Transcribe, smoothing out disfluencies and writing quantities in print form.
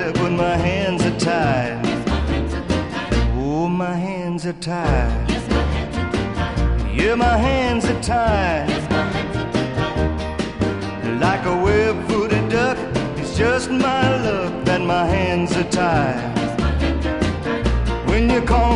but my hands are tied. Oh, my hands are tied. Yeah, my hands are tied. Like a web-footed duck, it's just my luck that my hands are tied. When you call